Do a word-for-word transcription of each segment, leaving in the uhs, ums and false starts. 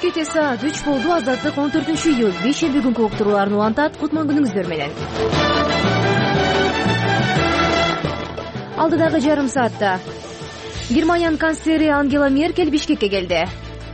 Бишкекте саат үч болду. Азаттык он төртүнчү июль беш элүү күнгө уктурууларын улантат. Кутман күнүңүздөр менен. Алдыдагы жарым саатта Германиянын канцлери Ангела Меркель Бишкекке келди.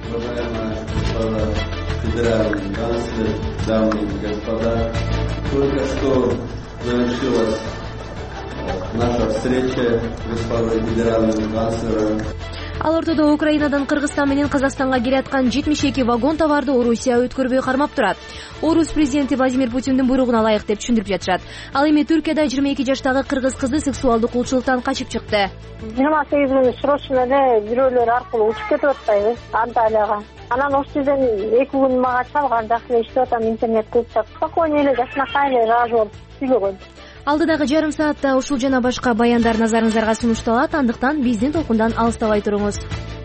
Федеральный канцлер, дамы и господа, только что завершилась наша встреча господой федеральным канцлером. Ал ортодо Украинадан Кыргызстан менен Казакстанга келаткан жетимиш эки вагон товарды Орусия өткөрбөй кармап турат. Орус президенти Владимир Путиндин буйругуна ылайык деп түшүндүрүп жатышат. Ал эми Түркияда жыйырма эки жаштагы кыргыз кызы сексуалдык кулчулуктан качып чыкты. жыйырма сегиз миң срочно эле бирөөлөр аркылуу учуп кетип атпайбы Анталияга. Анан ошол жерден эки күн мага чалган, жакшы эле иштеп атам, интернет кылып, спокойно эле жашынакай эле ыраазы болуп сүйлөгөн. Алдыдагы жарым саатта ушул жана башка баяндар назарыңыздарга сунушталат. Андыктан биздин толкундан алыстабай туруңуз.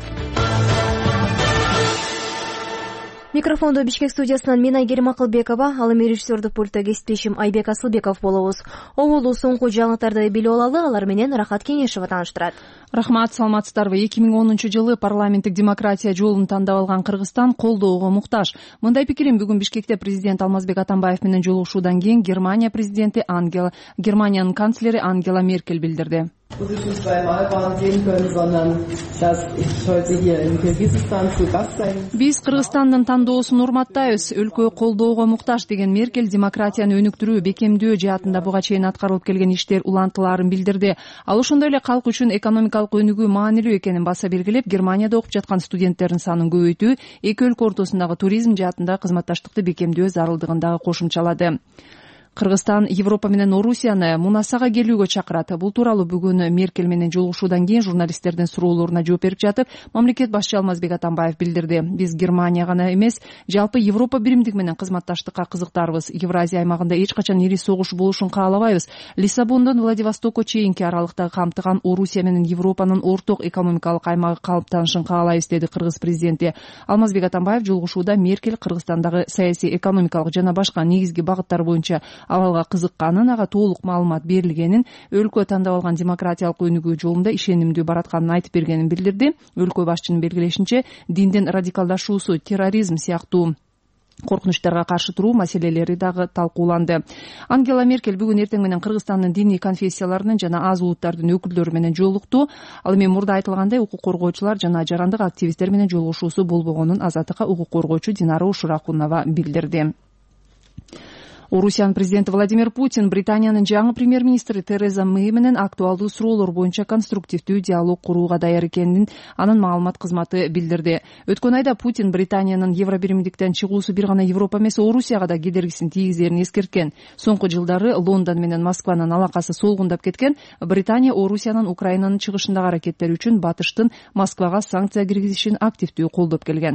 Микрофондо Бишкек студиясынан мен Айгерим Акылбекова, ал эми режиссердук пультта кесиптешим Айбек Асылбеков болобуз. Оболду соңку жаңылыктарды билип алалы, алар менен Рахат Кеңешева тааныштырат. Рахмат, саламатсыздарбы. эки миң онунчу жылы парламенттик демократия жолун тандап алган Кыргызстан колдоого муктаж. Мындай пикирин бүгүн Бишкекте президент Алмазбек Атамбаев менен жолугушуудан кийин Германия президенти Ангела, Германиянын канцлери Ангела Меркель билдирди. Биз Кыргызстандын тандоосун урматтайбыз, өлкө колдоого муктаж деген Меркель демократияны өнүктүрүү, бекемдөө жаатында буга чейин аткарылып келген иштер улантыларын билдирди. Ал ошондой эле калк үчүн экономикалык өнүгүү маанилүү экенин баса белгилеп, Германияда окуп жаткан студенттердин санын көбөйтүү, эки өлкө ортосундагы туризм жаатындагы кызматташтыкты бекемдөө зарылдыгын дагы кошумчалады. Кыргызстан Европа менен Орусияны мунасага келүүгө чакырат. Бул тууралуу бүгүн Меркель менен жолугушуудан кийин журналисттердин суроолоруна жооп берип жатып, мамлекет башчы Алмазбек Атамбаев билдирди. Биз Германия гана эмес, жалпы Европа биримдиги менен кызматташтыкка кызыктарбыз. Евразия аймагында эч качан ири согуш болушун каалабайбыз. Лиссабондон Владивостокко чейинки аралыкта камтыган Орусия менен Европанын орток экономикалык аймагы калыптанышын каалайбыз, деди кыргыз президенти. Алмазбек Атамбаев жолугушууда Меркель Кыргызстандагы саясий, экономикалык жана башка негизги багыттар боюнча абалга кызыкканын, ага толук маалымат берилгенин, өлкө тандап алган демократиялык өнүгүү жолунда ишенимдүү баратканын айтып бергенин билдирди. Өлкө башчынын белгилешинче, диндин радикалдашуусу, терроризм сыяктуу коркунучтарга каршы туруу маселелери дагы талкууланды. Ангела Меркель бүгүн эртең менен Кыргызстандын диний конфессияларынын жана аз улуттардын өкүлдөрү менен жолукту. Ал эми мурда айтылгандай укук коргоочулар жана жарандык активисттер менен жолугушуусу болбогонун Азаттыкка укук коргоочу Динара Ушуракунова билдирди. Орусиянын президенти Владимир Путин Британиянын жаңы премьер-министри Тереза Мэй менен актуалдуу суроолор боюнча конструктивдүү диалог курууга даяр экенин анын маалымат кызматы билдирди. Өткөн айда Путин Британиянын Евробиримдиктен чыгуусу бир гана Европа эмес, Орусияга да кедергисин тийгизерин эскерткен. Соңку жылдары Лондон менен Москванын алакасы солгундап кеткен. Британия Орусиянын Украинанын чыгышындагы аракеттери үчүн Батыштын Москвага санкция киргизишин активдүү колдоп келген.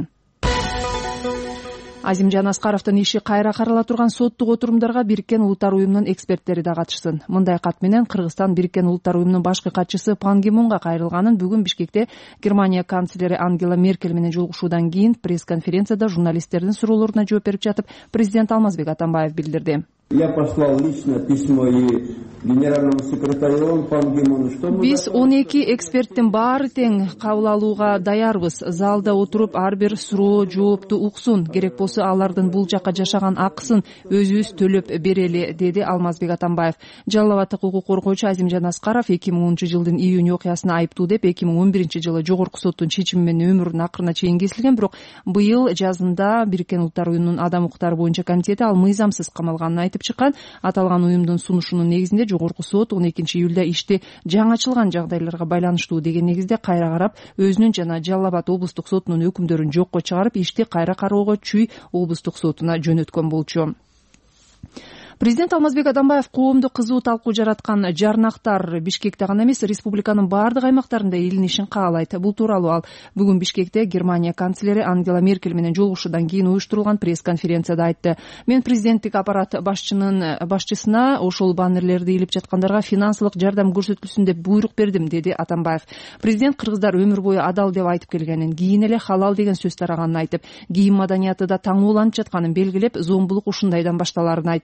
Азимжан Аскаровдун иши кайра карала турган соттук отурумдарга Бириккен Улуттар уюмунун эксперттери да катышсын. Мындай кат менен Кыргызстан Бириккен Улуттар уюмунун башкы катчысы Пан Ги Мунга кайрылганын бүгүн Бишкекте Германия канцлери Ангела Меркель менен жолугушуудан кийин пресс-конференцияда журналисттердин суроолоруна жооп берип жатып, президент Алмазбек Атамбаев билдирди. Я послал лично письмо и генеральному секретарю Пан Ги Муну, что мы... Биз он эки эксперттин баары тең кабыл алууга даярбыз. Залда отуруп ар бир суроо жоопту уксун. Керек болсо алардын бул жакка жашаган акысын өзүбүз төлөп берели, деди Алмазбек Атамбаев. Жалал Абадтык укук коргоочу Азимжан Аскаров эки миң онунчу жылдын июнь окуясына айыптуу деп эки миң он биринчи жылы жогорку соттун чечими менен өмүрүнүн акырына чейин кесилген, бирок быйыл жазында Бириккен Улуттар уюмунун адам укуктары боюнча комитети ал мыйзамсыз камалганын айтып чыккан. Аталган уюмдун сунушунун негизинде жогорку сот он экинчи июлда ишти жаңычылган жагдайларга байланыштуу деген негизде кайра карап, өзүнүн жана Жалал Абад облустук сотунун өкүмдөрүн жокко чыгарып, ишти кайра кароого Чүй облустук сотуна жөнөткөн болчу. Президент Алмазбек Атамбаев коомду кызуу талкуу жараткан жарнактар Бишкекте гана эмес, республиканын баардык аймактарында илинишин каалайт. Бул тууралуу ал бүгүн Бишкекте Германия канцлери Ангела Меркель менен жолугушуудан кийин уюштурулган пресс-конференцияда айтты. Мен президенттик аппарат башчынын башчысына ошол баннерлерди илип жаткандарга финансылык жардам көрсөтүлсүн деп буйрук бердим, деди Атамбаев. Президент кыргыздар өмүр бою адал деп айтып келгенин, кийин эле халал деген сөз тараганын айтып, кийим маданияты да таңууланып жатканын белгилеп, зомбулук ушундайдан башталарын айтты.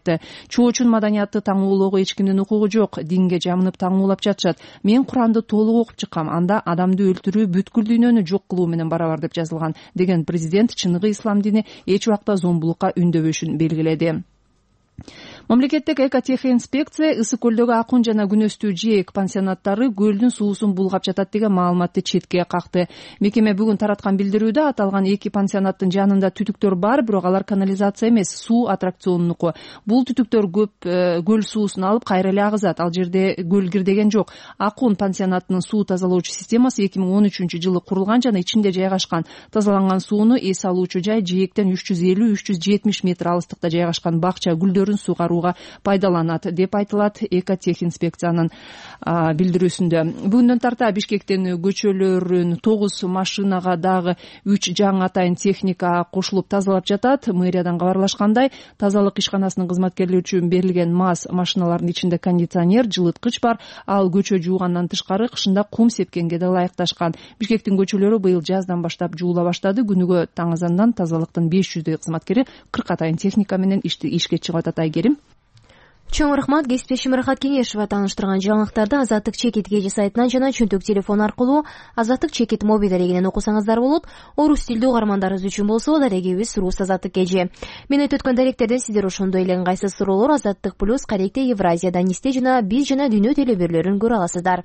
Чоочун маданиятты таңуулоого эч кимдин укугу жок. Динге жамынып таңуулап жатышат. Мен Куранды толук окуп чыккам. Анда адамды өлтүрүү бүткүл дүйнөнү жок кылуу менен барабар деп жазылган деген президент чыныгы ислам дини эч убакта зомбулукка үндөбөшүн белгиледи. Мамлекеттик экотехинспекция ысык көлдөгү Акун жана Күнөстүү жээк пансионаттары көлдүн суусун булгап жатат деген маалыматты четке какты. Мекеме бүгүн тараткан билдирүүдө аталган эки пансионаттын жанында түтүктөр бар, бирок алар канализация эмес, суу аттракционунуку. Бул түтүктөр көп көл суусун алып кайра эле агызат. Ал жерде көл кирдеген жок. Акун пансионатынын суу тазалоочу системасы эки миң он үчүнчү жылы курулган жана ичинде жайгашкан. Тазаланган сууну эс алуучу жай жээктен үч жүз элүү үч жүз жетимиш метр алыстыкта жайгашкан бакча гүлдөрүн сугарууга пайдаланат деп айтылат экотехинспекциянын билдирүүсүндө. Бүгүндөн тарта Бишкектен көчөлөрүн тогуз машинага дагы үч жаңы атайын техника кошулуп тазалап жатат. Мэриядан кабарлашкандай, тазалык ишканасынын кызматкерлери үчүн берилген МАЗ машиналарынын ичинде кондиционер, жылыткыч бар. Ал көчө жуугандан тышкары кышында кум сепкенге да ылайыкташкан. Бишкектин көчөлөрү быйыл жаздан баштап жуула баштады. Күнүгө таң азандан тазалыктын беш жүздөй кызматкери кырк атайын техника менен ишке чыгып атат. Айгерим. Чоң рахмат. Кесиптешим Рахат Кеңешова тааныштырган жаңылыктарды Азаттык чекит кежи сайтынан жана чөнтөк телефон аркылуу Азаттык чекит мобиль дарегинен окусаңыздар болот. Орус тилдүү угармандарыбыз үчүн болсо дарегибиз Рус Азаттык кежи. Мен айтып өткөн даректерден сиздер ошондой эле ыңгайсыз суроолор Азаттык плюс Каректе Евразия Данисте жана Биз жана Дүйнө телеберлерин көрө аласыздар.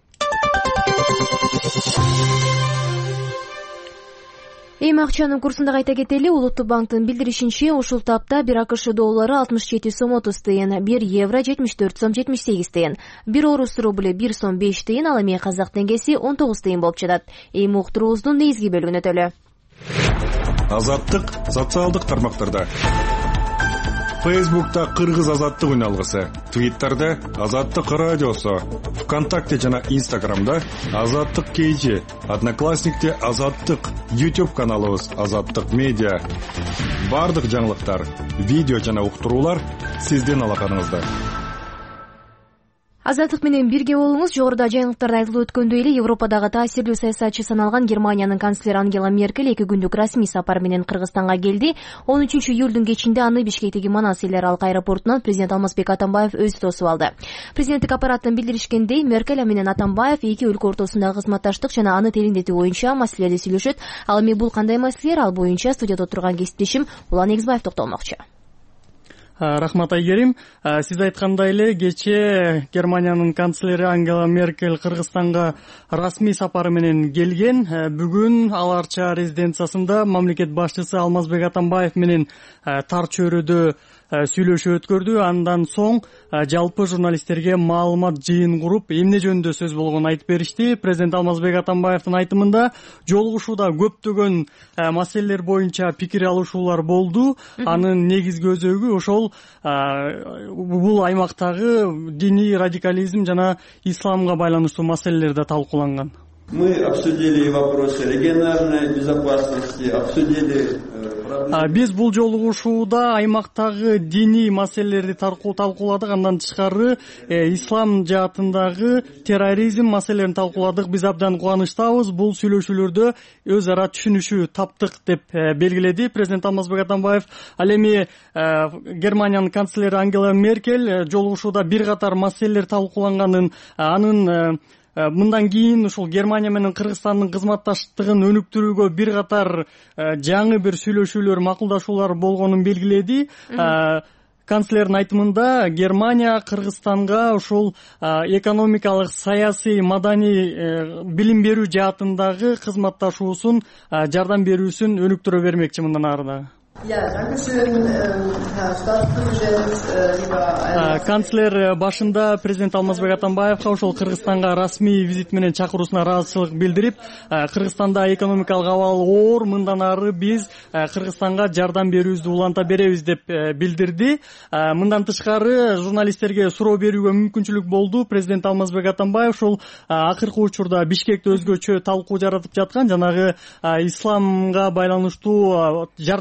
Эми акчанын курсунда кайта кетели. Улуттук банктын билдиришинче, ушул тапта бир АКШ доллары алтымыш жети сом отуз тыйын, бир евро жетимиш төрт сом жетимиш сегиз тыйын, бир орус рубли бир сом беш тыйын, ал эми казак теңгеси он тогуз тыйын болуп жатат. Эми уктуруубуздун негизги бөлүгүнө өтөлү. Азаттык социалдык тармактарда. Фейсбукта Кыргыз азаттык үн алгысы, Твиттерде Азаттык радиосу, ВКонтакте жана Инстаграмда Азаттык кежи, Одноклассникте Азаттык, YouTube каналыбыз Азаттык медиа. Бардык жаңылыктар, видео жана уктуруулар сиздин алаканыңызда. Азаттык менен бирге болуңуз. Жогоруда жаңылыктарда айтылып өткөндөй эле Европадагы таасирдүү саясатчы саналган Германиянын канцлери Ангела Меркель эки күндүк расмий сапар менен Кыргызстанга келди. он үчүнчү июлдун кечинде аны Бишкектеги Манас эл аралык аэропортунан президент Алмазбек Атамбаев өзү тосуп алды. Президенттик аппараттан билдиришкендей, Меркель менен Атамбаев эки өлкө ортосундагы кызматташтык жана аны тереңдетүү боюнча маселелерди сүйлөшөт. Ал эми бул кандай маселелер? Ал боюнча студияда отурган кесиптешим Улан Эгизбаев токтолмокчу. Рахмат, Айгерим. Сиз айткандай эле кечээ Германиянын канцлери Ангела Меркель Кыргызстанга расмий сапары менен келген. Бүгүн аларча резиденциясында мамлекет башчысы Алмазбек Атамбаев менен тар чөйрөдө сүйлөшүү өткөрдү. Андан соң жалпы журналисттерге маалымат жыйын куруп, эмне жөнүндө сөз болгонун айтып беришти. Президент Алмазбек Атамбаевдин айтымында жолугушууда көптөгөн маселелер боюнча пикир алышуулар болду. Анын негизги өзөгү ошол бул аймактагы диний радикализм жана исламга байланыштуу маселелерде талкууланган. Мы обсудили вопросы региональной безопасности, обсудили... Биз бул жолугушууда аймактагы диний маселелерди талкууладык. Андан тышкары ислам жаатындагы терроризм маселелерин талкууладык. Биз абдан кубанычтабыз. Бул сүйлөшүүлөрдө өз ара түшүнүшүү таптык деп белгиледи президент Алмазбек Атамбаев. Ал эми Германиянын канцлери Ангела Меркель жолугушууда бир катар маселелер талкууланганын, анын мындан кийин ушул Германия менен Кыргызстандын кызматташтыгын өнүктүрүүгө бир катар жаңы бир сүйлөшүүлөр, макулдашуулар болгонун белгиледи. Канцлердин айтымында Германия Кыргызстанга ушул экономикалык, саясий, маданий, билим берүү жаатындагы кызматташуусун, жардам берүүсүн өнүктүрө бермекчи мындан ары дагы. Канцлер башында президент Алмазбек Атамбаевга ошол Кыргызстанга расмий визит менен чакыруусуна ыраазычылык билдирип, Кыргызстанда экономикалык абал оор, мындан ары биз Кыргызстанга жардам берүүбүздү уланта беребиз деп билдирди. Мындан тышкары журналисттерге суроо берүүгө мүмкүнчүлүк болду. Президент Алмазбек Атамбаев ушул акыркы учурда Бишкекте өзгөчө талкуу жаратып жаткан жанагы исламга байланыштуу жарнактар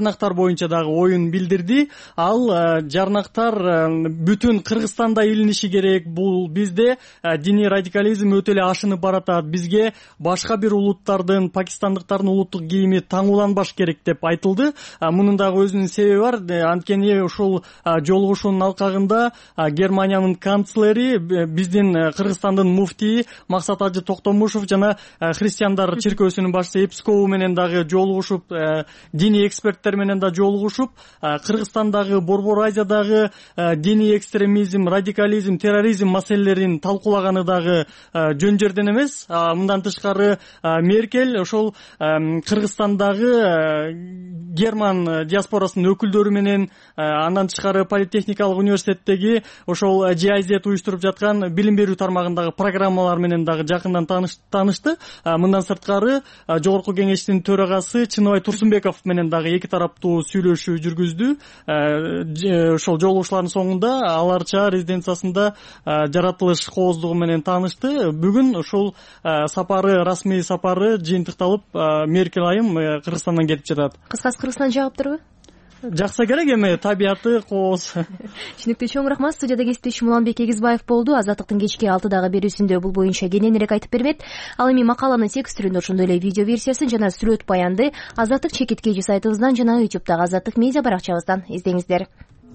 боюнча дагы оюн билдирди. Ал жарнактар бүтүн Кыргызстанда илиниши керек. Бул бизде диний радикализм өтө эле ашынып баратат. Бизге башка бир улуттардын, пакистандыктардын улуттук кийими таңууланбаш керек деп айтылды. Мунун дагы өзүнүн себеби бар. Анткени ушул жолугушуунун алкагында Германиянын канцлери, биздин Кыргызстандын муфтии Максат Ажы Токтомушев жана христиандар чиркөөсүнүн башчысы епископу менен дагы жолугушуп, диний эксперттер менен да жолугушуп, Кыргызстандагы, Борбор Азиядагы диний экстремизм, радикализм, терроризм маселелерин талкуулаганы дагы жөн жерден эмес. Мындан тышкары Меркель ошол Кыргызстандагы герман диаспорасынын өкүлдөрү менен, андан тышкары Политехникалык университеттеги ошол джи ай зет уюштуруп жаткан билим берүү тармагындагы программалар менен дагы жакындан таанышты. Мындан сырткары Жогорку кеңештин төрагасы Чыныбай Турсунбеков менен дагы эки тараптуу сүйлөшүү жүргүздү. Ошол жолугушуулардын соңунда аларча резиденциясында жаратылыш кооздугу менен таанышты. Бүгүн ушул сапары, расмий сапары жыйынтыкталып, Меркель айым Кыргызстандан кетип жатат. Кыскасы Кыргызстан жагыптырбы? Жакса керек эми, табияты, кооз. Түшүнүктүү, чоң рахмат. Студияда кесиптешим Уланбек Эгизбаев болду. Азаттыктын кечки алтыдагы берүүсүндө бул боюнча кененирээк айтып бермек. Ал эми макаланын текст түрүндө, ошондой эле видео версиясын жана сүрөт баянды Азаттык чекиткейжи сайтыбыздан жана ютубтагы Азаттык медиа баракчабыздан издеңиздер.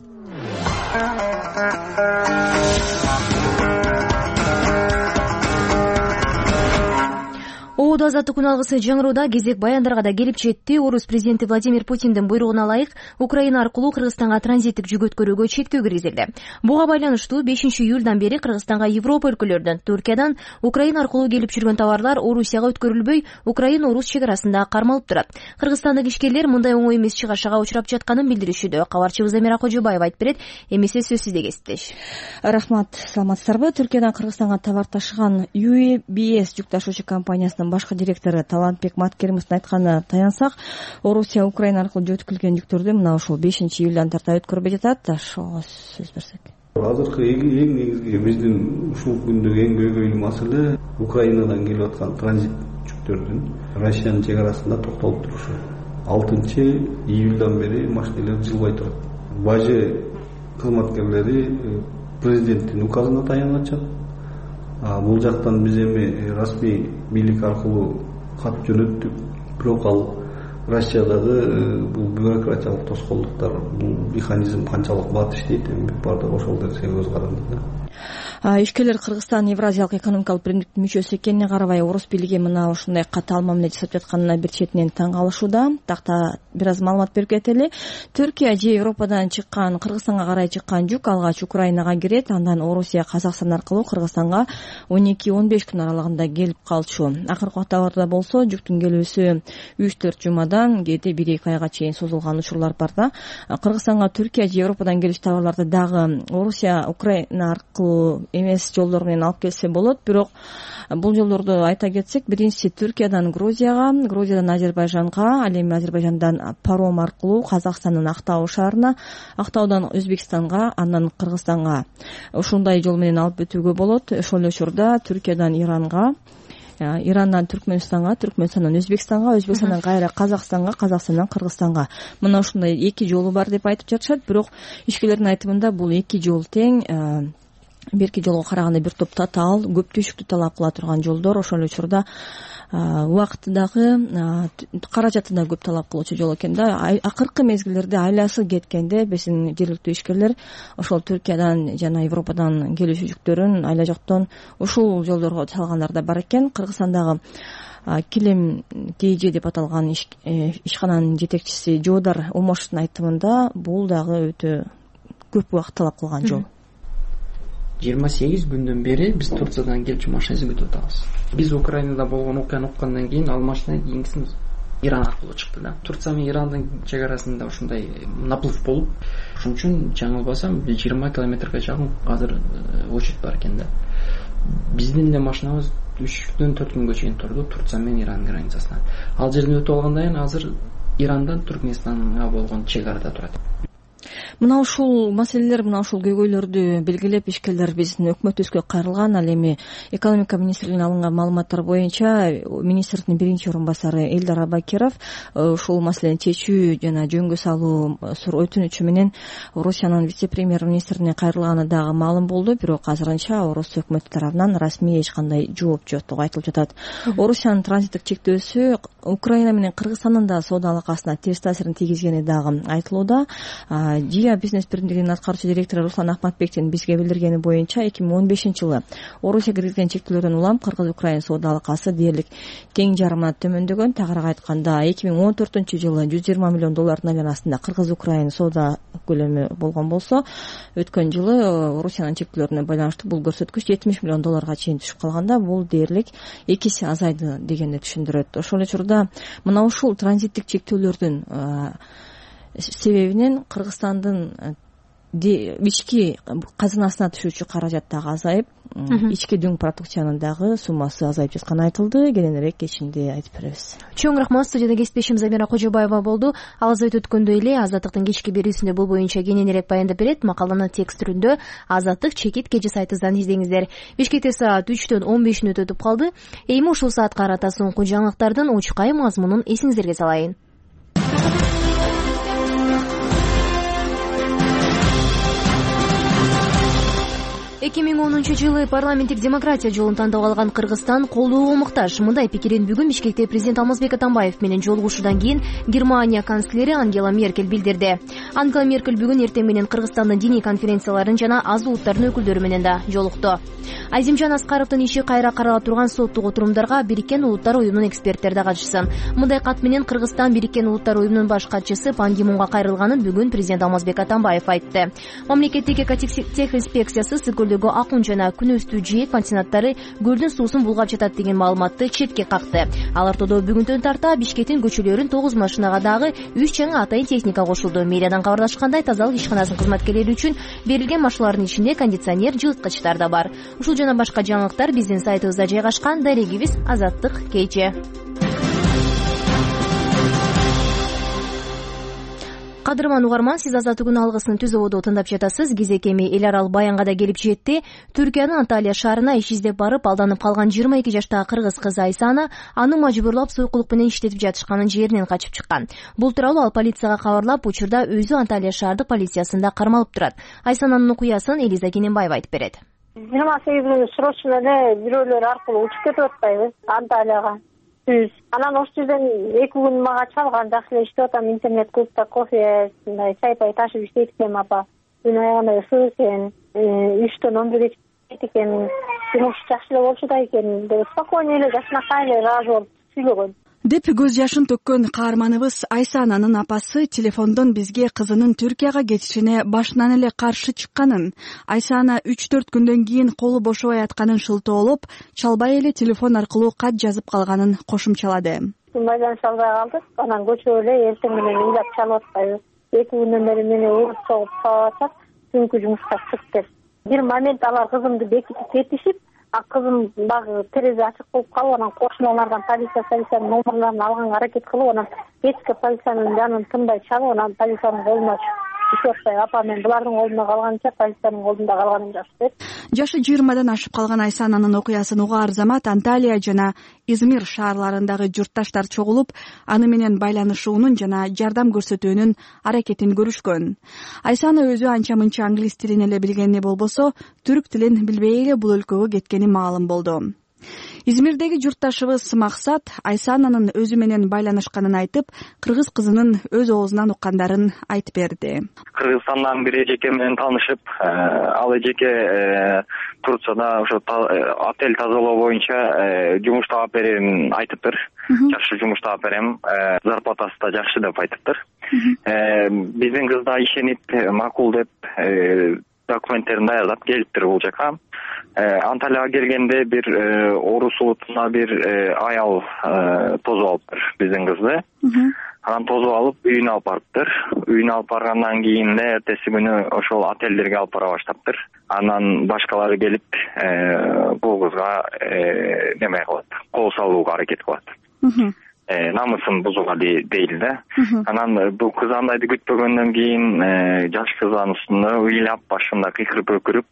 Оодо азаттык күн алгысы жаңырууда кезек баяндарга да келип жетти. Орус президенти Владимир Путиндин буйругуна ылайык Украина аркылуу Кыргызстанга транзиттик жүк өткөрүүгө чектөө киргизилди. Буга байланыштуу бешинчи июлдан бери Кыргызстанга Европа өлкөлөрүнөн, Түркиядан Украина аркылуу келип жүргөн товарлар Орусияга өткөрүлбөй, Украина-Орус чек арасында кармалып турат. Кыргызстандык ишкерлер мындай оңой эмес чыгашага учурап жатканын билдиришүүдө. Кабарчыбыз Эмира Кожобаева айтып берет. Эмесе сөз сизде кесиптеш. Рахмат, саламатсыздарбы? Түркиядан Кыргызстанга товар ташыган ю и би эс жүк ташуучу компаниясынын башкы директору Талантбек Маткеримовдун айтканына таянсак, Орусия Украина аркылуу өткөрүлгөн жүктөрдү мына ушул бешинчи июлдан тарта өткөрбөй жатат. Ошого сөз берсек. Азыркы эң негизги биздин ушул күндөгү эң көйгөйлүү маселе Украинадан келип аткан транзит жүктөрдүн Россиянын чек арасында токтолуп турушу. алтынчы июлдан бери машиналар жылбай турат. Бажы кызматкерлери президенттин указына таянышат. Бул жактан биз эми расмий бийлик аркылуу кат жөнөттүк. Бирок ал Россиядагы бул бюрократиялык тоскоолдуктар, бул механизм канчалык бат иштейт, эми баардыгы ошол нерсеге көз каранды. Ишкерлер Кыргызстан Евразиялык экономикалык биримдиктин мүчөсү экенине карабай, орус бийлиги мына ушундай катаал мамиле жасап жатканына бир четинен таң калышууда. Такта бир аз маалымат берип кетели. Түркия же Европадан чыккан, Кыргызстанга карай чыккан жүк алгач Украинага кирет, андан Орусия, Казакстан аркылуу Кыргызстанга он эки он беш күн аралыгында келип калчу. Акыркы убакта болсо жүктүн келүүсү үч төрт жумадан кээде бир эки айга чейин созулган учурлар бар да. Кыргызстанга Түркия же Европадан келиш товарларды дагы Орусия, Украина аркылуу эмес жолдор менен алып келсе болот. Бирок бул жолдорду айта кетсек, биринчиси Түркиядан Грузияга, Грузиядан Азербайжанга, ал эми Азербайжандан паром аркылуу Казакстандын Актау шаарына, Актаудан Өзбекстанга, андан Кыргызстанга ушундай жол менен алып өтүүгө болот. Ошол эле учурда Түркиядан Иранга, Ирандан Түркмөнстанга, Түркмөнстандан Өзбекстанга, Өзбекстандан кайра Казакстанга, Казакстандан Кыргызстанга. Мына ушундай эки жолу бар деп айтып жатышат. Бирок ишкерлердин айтымында бул эки жол тең, берки жолго караганда бир топ татаал, көп түшүктү талап кыла турган жолдор. Ошол учурда убакыты дагы, каражаты да көп талап кылуучу жол экен да. Акыркы мезгилдерде айласы кеткенде биздин жергиликтүү ишкерлер ошол Түркиядан жана Европадан келүүчү жүктөрүн айла жоктон ушул жолдорго салгандар да бар экен. Кыргызстандагы Килим КЖ деп аталган ишкананын жетекчиси Жодар Омошовдун айтымында бул дагы өтө көп убакыт талап кылган жол. жыйырма сегиз күндөн бери биз Турциядан келчү машинабызды күтүп атабыз. Биз Украинада болгон окуяны уккандан кийин ал машина кийинкисин Иран аркылуу чыкты да. Турция менен Ирандын чек арасында ушундай наплыв болуп, ошон үчүн жаңылбасам жыйырма километрге жакын азыр очередь бар экен да. Биздин эле машинабыз үчтөн төрт күнгө чейин турду Турция менен Иран границасына. Ал жерден өтүп алгандан кийин азыр Ирандан Түркмөнстанга болгон чек арада турат. мына ушул маселелер мына ушул көйгөйлөрдү белгилеп ишкерлер биздин өкмөтүбүзгө кайрылган. Ал эми экономика министрлигинен алынган маалыматтар боюнча министрдин биринчи орун басары Элдар Абакиров ушул маселени чечүү жана жөнгө салуу өтүнүчү менен Орусиянын вице-премьер министрине кайрылганы дагы маалым болду. Бирок азырынча Орус өкмөтү тарабынан расмий эч кандай жооп жоктугу айтылып жатат. Орусиянын транзиттик чектөөсү Украина менен Кыргызстандын да соода алакасына терс таасирин тийгизгени дагы айтылууда. Жия бизнес биримдигинин аткаруучу директору Руслан Ахматбектин бизге билдиргени боюнча эки миң он бешинчи жылы Орусия киргизген чектөөлөрдөн улам Кыргыз-Украина соода алакасы дээрлик тең жарымына төмөндөгөн. Тагыраак айтканда эки миң он төртүнчү жылы жүз жыйырма миллион доллардын айланасында Кыргыз-Украина соода көлөмү болгон болсо, өткөн жылы Орусиянын чектөөлөрүнө байланыштуу бул көрсөткүч жетимиш миллион долларга чейин түшүп калганда, бул дээрлик эки эсе азайды дегенди түшүндүрөт. Ошол эле учурда мына ушул транзиттик чектөөлөрдүн себебинен Кыргызстандын ички казынасына түшүүчү каражат дагы азайып, ички дүң продукциянын дагы суммасы азайып жатканы айтылды. Кененирээк кечинде айтып беребиз. Чоң рахмат. Студияда кесиптешим Замира Кожобаева болду. Ал азайт өткөндөй эле Азаттыктын кечки берүүсүндө бул боюнча кененирээк баяндап берет. Макаланы текст түрүндө Азаттык чекит кечи сайтыбыздан издеңиздер. Бишкекте саат үчтөн он беш мүнөт өтүп калды. Эми ушул саатка карата соңку жаңылыктардын учкай мазмунун эсиңиздерге салайын. эки миң онунчу жылы парламенттик демократия жолун тандап алган Кыргызстан колдоого муктаж. Мындай пикирин бүгүн Бишкекте президент Алмазбек Атамбаев менен жолугушуудан кийин Германия канцлери Ангела Меркель билдирди. Ангела Меркель бүгүн эртең менен Кыргызстандын диний конференцияларын жана аз улуттардын өкүлдөрү менен да жолукту. Азимжан Аскаровдун иши кайра карала турган соттук отурумдарга Бириккен Улуттар уюмунун эксперттери да катышсын. Мындай кат менен Кыргызстан Бириккен Улуттар уюмунун баш катчысы Пан Ги Мунга кайрылганын бүгүн президент Алмазбек Атамбаев айтты. Мамлекеттик экотех инспекциясы Сыкөлдөгү акун жана күнөстүү жээк пансионаттары көлдүн суусун булгап жатат деген маалыматты четке какты. Ал ортодо бүгүндөн тарта Бишкектин көчөлөрүн тогуз машинага дагы үч жаңы атайын техника кошулду. Мэриядан кабарлашкандай, тазалык ишканасынын кызматкерлери үчүн берилген машиналардын ичинде кондиционер, жылыткычтар да бар. Ушул жана башка жаңылыктар биздин сайтыбызда жайгашкан. Дарегибиз Азаттык кече. Кадырман угарман, сиз Азаттык күн алгысын түзөбодо тыңдап жатасыз. Кезек эми эл аралык баянга да келип жетти. Түркиянын Анталия шаарына иш издеп барып алданып калган жыйырма эки жаштагы кыргыз кызы Айсаны аны мажбурлап сойкулук менен иштетип жатышканын жеринен качып чыккан. Бул тууралуу ал полицияга кабарлап, учурда өзү Анталия шаардык полициясында кармалып турат. Айсананын окуясын Элиза Кененбаева айтып берет. жыйырма сегизинчи срочно эле бирөөлөр аркылуу учуп кетип атпайбы Анталияга. Анан ошол жерден эки күн мага чалган, жакшы эле иштеп атам, интернет клубда кофе, мындай чай пай ташып иштейт экенмин апа. Күн аягында ысык экен, үчтөн он бирге чейин экен, жумуш жакшы эле болчу да экен деп спокойно эле жакшынакай эле ыраазы болуп сүйлөгөн деп көз жашын төккөн каарманыбыз Айсананын апасы телефондон бизге кызынын Түркияга кетишине башынан эле каршы чыкканын, Айсана үч төрт күндөн кийин колу бошобой атканын шылтоолоп, чалбай эле телефон аркылуу кат жазып калганын кошумчалады. Байланыш албай калдык, анан көчүп эле эртең менен ыйлап чалып атпайбы. эки күндөн бери мени урус согуп чалып атат, түнкү жумушка чык деп. Бир момент алар кызымды бекитип кетишип, а кызым багы терезе ачык болуп калып, анан кошуналардан полиция полициянын номерлерин алганга аракет кылып, анан кечке полициянын жанын тынбай чалып, анан полициянын колуна түшүп атпай, апа мен булардын колунда калганча полициянын колунда калганым жакшы деп. Жашы жыйырмадан ашып калган Айсананын окуясын угаар замат Анталия жана Измир шаарларындагы журтташтар чогулуп, аны менен байланышуунун жана жардам көрсөтүүнүн аракетин көрүшкөн. Айсана өзү анча мынча англис тилин эле билгени болбосо, түрк тилин билбей эле бул өлкөгө кеткени маалым болду. Измирдеги журтташыбыз Максат Айсананын өзү менен байланышканын айтып, кыргыз кызынын өз оозунан уккандарын айтып берди. Кыргызстандан бир эжеке менен таанышып, ал эжеке Турцияда ошо отель тазалоо боюнча жумуш таап берерин айтыптыр. Жакшы жумуш таап берем, зарплатасы да жакшы деп айтыптыр. Биздин кыз да ишенип, макул деп документтерин даярдап келиптир бул жака. Анталияга келгенде бир орус улутуна бир аял тосуп алыптыр биздин кызды. Анан тосуп алып үйүнө алып барыптыр. Үйүнө алып баргандан кийин эртеси күнү ошол отелдерге алып бара баштаптыр. Анан башкалары келип бул кызга неме кылат, кол салууга аракет кылат. намысын бузууга дейли да. Анан бул кыз андайды күтпөгөндөн кийин жаш кыз анын үстүнө ыйлап башында кыйкырып өкүрүп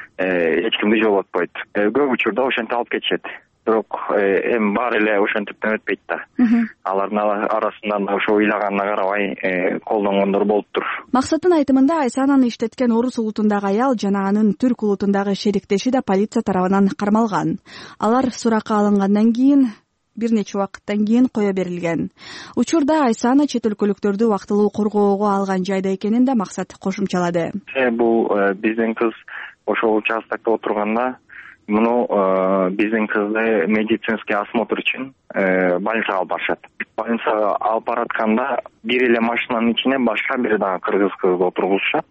эч кимди жолотпойт. Көп учурда ошентип алып кетишет. Бирок эми баары эле ошентиптен өтпөйт да. Алардын арасында да ошо ыйлаганына карабай колдонгондор болуптур. Максаттын айтымында Айсананы иштеткен орус улутундагы аял жана анын түрк улутундагы шериктеши да полиция тарабынан кармалган. Алар суракка алынгандан кийин бир нече убакыттан кийин кое берилген. Учурда Айсана чет өлкөлүктөрдү убактылуу коргоого алган жайда экенин да Максат кошумчалады. Бул биздин кыз ошол участокто отурганда муну биздин кызды медицинский осмотр үчүн больницага алып барышат. Больницага алып баратканда бир эле машинанын ичине башка бир дагы кыргыз кызды отургузушат.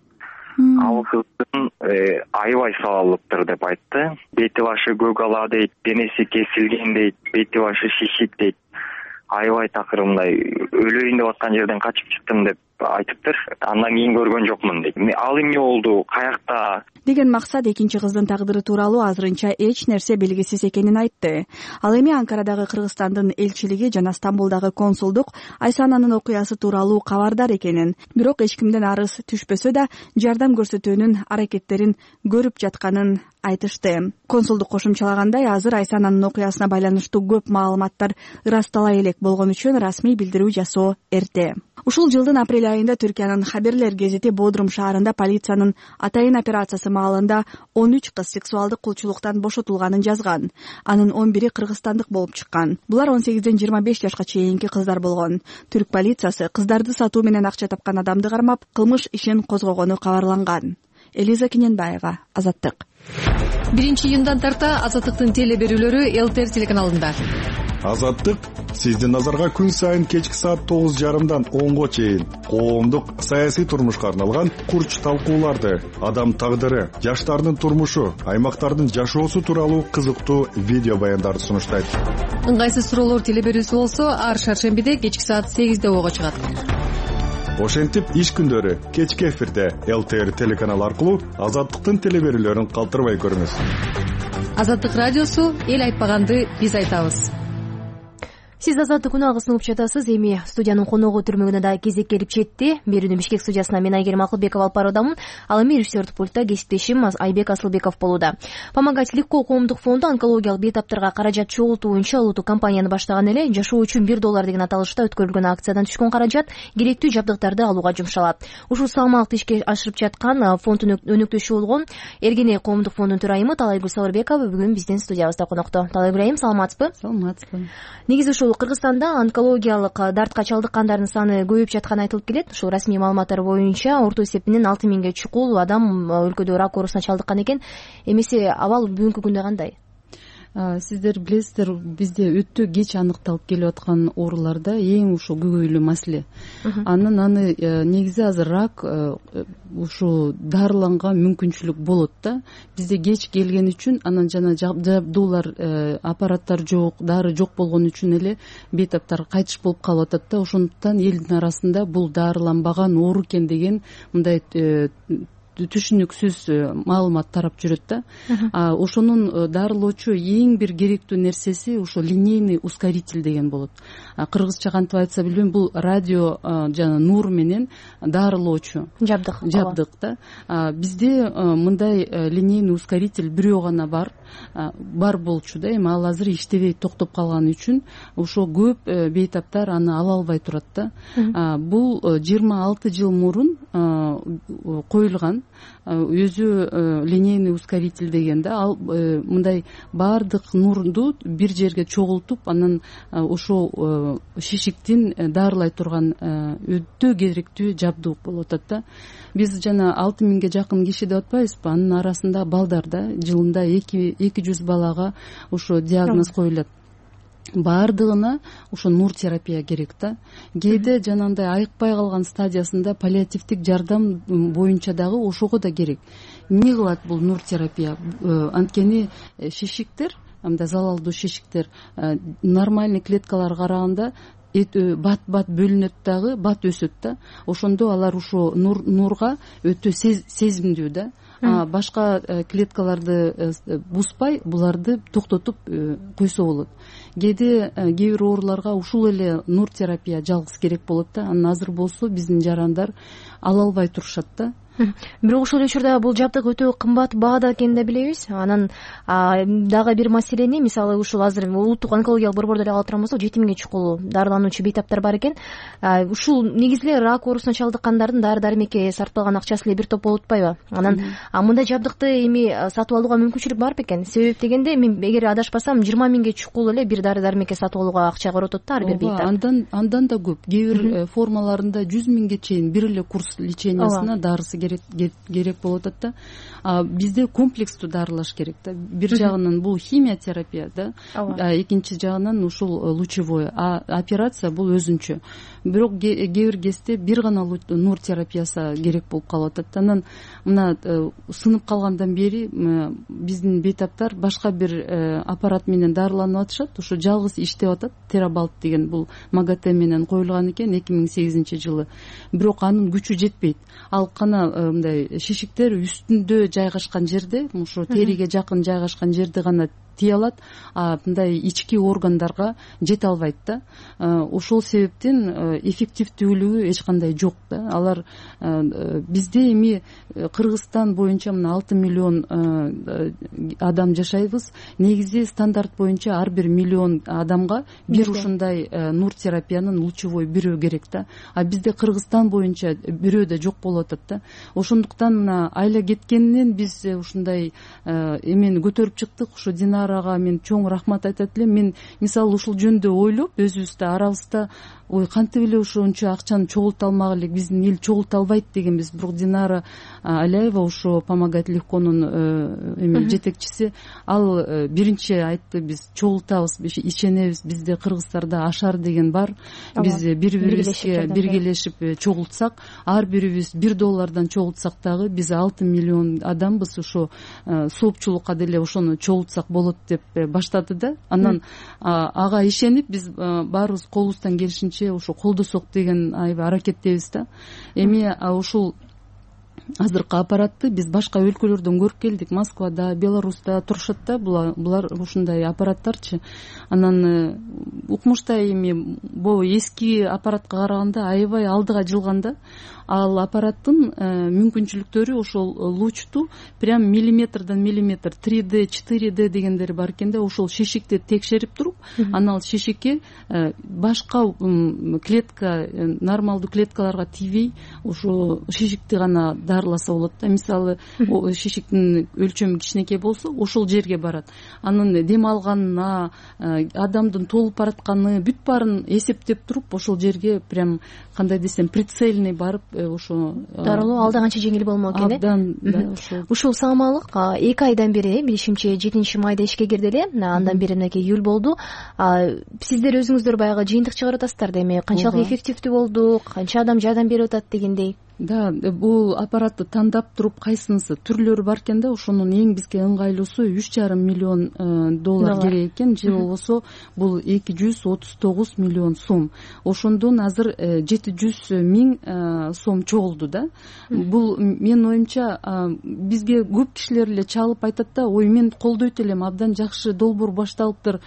Ал кыздын аябай салалыптыр деп айтты. Бети башы көгала дейт, денеси кесилген дейт, бети башы шишик дейт. Аябай такырымдай өлөйүн деп аткан жерден качып чыктым деп айтыптыр. Андан кийин көргөн жокмун дейт. Ал эмне болду, каякта деген Максат экинчи кыздын тагдыры тууралуу азырынча эч нерсе белгисиз экенин айтты. Ал эми Анкарадагы Кыргызстандын элчилиги жана Стамбулдагы консулдук Айсананын окуясы тууралуу кабардар экенин, бирок эч кимден арыз түшпөсө да жардам көрсөтүүнүн аракеттерин көрүп жатканын айтышты. Консулдук кошумчалагандай, азыр Айсананын окуясына байланыштуу көп маалыматтар ырастала элек болгон үчүн расмий билдирүү жасоо эрте. Ушул жылдын апрель айында Түркиянын Хаберлер гезити Бодрум шаарында полициянын атайын операциясы маалында он үч кыз сексуалдык кулчулуктан бошотулганын жазган. Анын он бири кыргызстандык болуп чыккан. Булар он сегизден жыйырма беш жашка чейинки кыздар болгон. Түрк полициясы кыздарды сатуу менен акча тапкан адамды кармап, кылмыш ишин козгогону кабарланган. Элиза Кененбаева, Азаттык. биринчи июндан тарта Азаттыктын теле берүүлөрү ЛТР телеканалында. Азаттык сиздин назарга күн сайын кечки саат тогуз жарымдан онго чейин коомдук саясий турмушка арналган курч талкууларды, адам тагдыры, жаштардын турмушу, аймактардын жашоосу тууралуу кызыктуу видео баяндарды сунуштайт. Ыңгайсыз суроолор теле берүүсү болсо ар шаршембиде кечки саат сегизде ого чыгат. Ошентип иш күндөрү кечки эфирде ЛТР телеканалы аркылуу Азаттыктын теле берүүлөрүн калтырбай көрүңүз. Азаттык радиосу эл айтпаганды биз айтабыз. Сиз Азаттык күн алгысын угуп жатасыз. Эми студиянын коногу түрмөгүнө да кезек келип жетти. Берүүнү Бишкек студиясынан мен Айгерим Акылбеков алып баруудамын. Ал эми режиссердик пультта кесиптешим Айбек Асылбеков болууда. Помогать легко коомдук фонду онкологиялык бейтаптарга каражат чогултуу боюнча улуттук компанияны баштаган эле. Жашоо үчүн бир доллар деген аталышта өткөрүлгөн акциядан түшкөн каражат керектүү жабдыктарды алууга жумшалат. Ушул салмактуу ишке ашырып жаткан фонддун өнөктөшү болгон Эргене коомдук фондунун төрайымы Талайгүл Сабырбекова бүгүн биздин студиябызда конокто. Талайгүл айым, саламатсызбы? Саламатсызбы. Негизи ушул Кыргызстанда онкологиялык дартка чалдыккандардын саны көбөйүп жатканы айтылып келет. Ушул расмий маалыматтар боюнча орто эсепинен алты миңге чукул адам өлкөдө рак оорусуна чалдыккан экен. Эмесе абал бүгүнкү күндө кандай? Сиздер билесиздер, бизде өтө кеч аныкталып келип аткан ооруларда эң ушул көбөйлүү маселе. Анын аны негизи азыр рак ушу дарыланган мүмкүнчүлүк болот да. Бизде кеч келген үчүн, анан жана жабдуулар, аппараттар жок, дары жок болгон үчүн эле бейтаптар кайтыш болуп калып атат да. Ошондуктан элдин арасында бул дарыланбаган оору экен деген мындай түшүнүксүз маалымат тарап жүрөт да. Ошонун дарылоочу эң бир керектүү нерсеси ошо линейный ускоритель деген болот. Кыргызча кантип айтса билбейм, бул радио жана нур менен дарылоочу жабдык. Жабдык да. Бизде мындай линейный ускоритель бирөө гана бар. Бар болчу да, эми ал азыр иштебей токтоп калганы үчүн ошо көп бейтаптар аны ала албай турат да. Бул жыйырма алты жыл мурун коюлган өзү линейный ускоритель деген да. Ал мындай баардык нурду бир жерге чогултуп, анан ошо шишиктин дарылай турган өтө керектүү жабдуу болуп атат да. Биз жана алты миңге жакын киши деп атпайбызбы? Анын арасында балдар да, жылында эки жүз балага ошо диагноз коюлат. Баардыгына ошо нур терапия керек да. Кээде жанагындай айыкпай калган стадиясында паллиативдик жардам боюнча дагы ошого да керек. Эмне кылат бул нур терапия? Анткени шишиктер, мындай залалдуу шишиктер нормальный клеткаларга караганда бат-бат бөлүнөт дагы, бат өсөт да. Ошондо алар ошо нур нурга өтө сезимдүү да. башка клеткаларды бузбай буларды токтотуп койсо болот. Кээде кээ бир ооруларга ушул эле нур терапия жалгыз керек болот да, анан азыр болсо биздин жарандар ала албай турушат да. Бирок ошол эле учурда бул жабдык өтө кымбат баада экенин да билебиз. Анан дагы бир маселени, мисалы ушул азыр улуттук онкологиялык борбордо эле алып турган болсок, жети миңге чукул дарылануучу бейтаптар бар экен. Ушул негизи эле рак оорусуна чалдыккандардын дары дармекке сарпталган акчасы эле бир топ болуп атпайбы? Анан мындай жабдыкты эми сатып алууга мүмкүнчүлүк бар бекен? Себеп дегенде мен эгер адашпасам жыйырма миңге чукул эле бир дары дармекке сатып алууга акча көрөтөт да ар бир бейтап. Андан андан да көп. Кээ бир формаларында жүз миңге чейин бир эле курс лечениясына дарысы керек болуп атат да. Бизде комплекстүү дарылаш керек да. Бир жагынан бул химия терапия да, экинчи жагынан ушул лучевой, а операция бул өзүнчө. Бирок кээ бир кезде бир гана нур терапиясы керек болуп калып атат. Анан мына сынып калгандан бери биздин бейтаптар башка бир аппарат менен дарыланып атышат. Ушу жалгыз иштеп атат. Терабалт деген бул МАГАТЭ менен коюлган экен эки миң сегизинчи жылы. Бирок анын күчү жетпейт. Ал кана мындай шишиктер үстүндө жайгашкан жерде, ошо териге жакын жайгашкан жерде гана тие алат, а мындай ички органдарга жете албайт да. Ошол себептен эффективдүүлүгү эч кандай жок да. Алар бизде эми Кыргызстан боюнча мына алты миллион адам жашайбыз. Негизи стандарт боюнча ар бир миллион адамга бир ушундай нур терапиянын лучевой бирөө керек да. А бизде Кыргызстан боюнча бирөө да жок болуп атат да. Ошондуктан мына айла кеткенинен биз ушундай эмени көтөрүп чыктык. Ушу Динарага мен чоң рахмат айтат элем. Мен мисалы ушул жөнүндө ойлоп өзүбүздө арабызда ой кантип эле ушунча акчаны чогулта алмак элек, биздин эл чогулта албайт дегенбиз. Бирок Динара Аляева ошо Помогать легконун эми жетекчиси, ал биринчи айтты, биз чогултабыз, ишенебиз, бизде кыргыздарда ашар деген бар. Биз бири бирибизге биргелешип чогултсак, ар бирибиз бир доллардан чогултсак дагы биз алты миллион адамбыз, ошо соопчулукка деле ошону чогултсак болот деп баштады да. Анан ага ишенип биз баарыбыз колубуздан келишинче ошо колдосок деген аябай аракеттебиз да. Эми ушул азыркы аппаратты биз башка өлкөлөрдөн көрүп келдик. Москвада, Беларуста турушат да булар ушундай аппараттарчы. Анан укмуштай эми бул эски аппаратка караганда аябай алдыга жылган да. Ал аппараттын мүмкүнчүлүктөрү ошол лучту прям миллиметрдан миллиметр три дэ, четыре дэ дегендери бар экен да. Ошол шишикти текшерип туруп, анан ал шишикке башка клетка, нормалдуу клеткаларга тийбей ошо шишикти гана дарыласа болот да. Мисалы шишиктин өлчөмү кичинекей болсо ошол жерге барат. Анын дем алганына, адамдын толуп баратканы бүт баарын эсептеп туруп ошол жерге прям кандай десем прицельный барып ошо дарылоо алда канча жеңил болмок экен. Абдан ошо. Ушул саамалык эки айдан бери, билишимче жетинчи майда ишке кирди эле. Андан бери мынакей июль болду. Сиздер өзүңүздөр баягы жыйынтык чыгарып атасыздар да, эми канчалык эффективдүү болду, канча адам жардам берип атат дегендей. Да, бул аппаратты тандап туруп кайсынысы түрлөрү бар экен да. Ошонун эң бизге ыңгайлуусу үч жарым миллион доллар керек экен. Же болбосо бул эки жүз отуз тогуз миллион сом. Ошондон азыр жети жүз миң сом чогулду да. Бул менин оюмча бизге көп кишилер эле чалып айтат да, ой мен колдойт элем, абдан жакшы долбоор башталыптыр.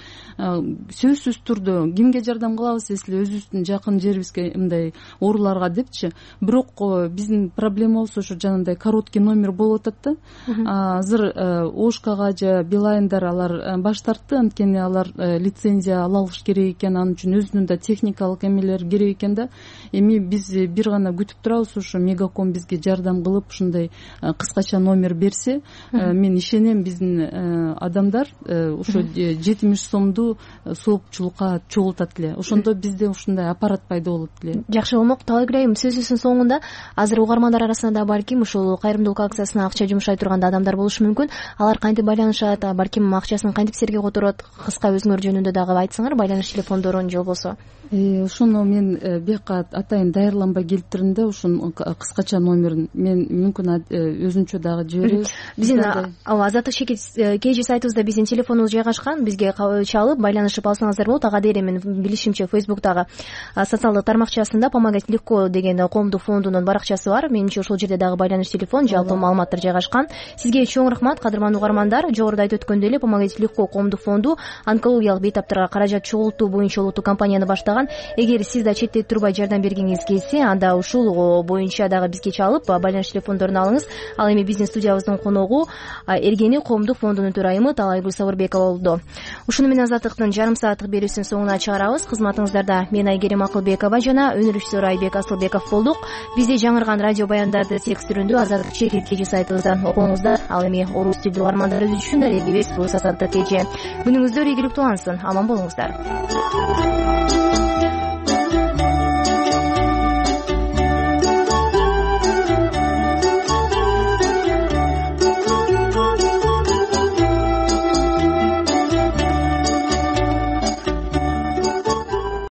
Сөзсүз түрдө кимге жардам кылабыз эсли өзүбүздүн жакын жерибизге мындай ооруларга депчи. Бирок биздин проблемабыз ошо жанагындай короткий номер болуп атат да. Азыр Ошкага же Билайндар алар баш тартты, анткени алар лицензия ала алыш керек экен, анын үчүн өзүнүн да техникалык эмелери керек экен да. Эми биз бир гана күтүп турабыз, ошо Мегаком бизге жардам кылып ушундай кыскача номер берсе, мен ишенем биздин адамдар ошо жетимиш сомду соопчулукка чогултат эле. Ошондо бизде ушундай аппарат пайда болот эле. Жакшы болмок. Таба Ибраим, сөзүбүздүн соңунда азыр угармандар арасында балким ушул кайрымдуулук акциясына акча жумшай турган адамдар болушу мүмкүн. Алар кантип байланышат, балким акчасын кантип силерге которот? Кыска өзүңөр жөнүндө дагы айтсаңар, байланыш телефондорун же болбосо. Ошону мен бияка атайын даярланбай келиптиринде ушунун кыскача номерин мен мүмкүн өзүнчө дагы жиберебиз. Биздин Азаттык кж сайтыбызда биздин телефонубуз жайгашкан. Бизге чалып байланышып алсаңыздар болот. Ага дейре мен билишимче Facebook'тагы социалдык тармакчасында Помогать легко деген коомдук фондунун бар баракчасы бар. Менимче ошол жерде дагы байланыш телефон, жалпы маалыматтар жайгашкан. Сизге чоң рахмат, кадырман угармандар. Жогоруда айтып өткөндөй эле Помогите легко коомдук фонду онкологиялык бейтаптарга каражат чогултуу боюнча улуттук кампанияны баштаган. Эгер сиз да четте турбай жардам бергиңиз келсе, анда ушул боюнча дагы бизге чалып байланыш телефондорун алыңыз. Ал эми биздин студиябыздын коногу Эргени коомдук фондунун төрайымы Талайгүл Сабырбекова болду. Ушуну менен Азаттыктын жарым сааттык берүүсүнүн соңуна чыгарабыз. Кызматыңыздарда мен Айгерим Акылбекова жана өнүрүшчүсү Айбек Асылбеков болдук. Бизде жаңырган радио баяндарды текст түрүндө Азаттык чет кече сайтыбыздан окуңуздар. Ал эми орус тилдүү угармандар үчүн да элебиз Азаттык кече. Күнүңүздөр ийгиликтүү улансын. Аман болуңуздар.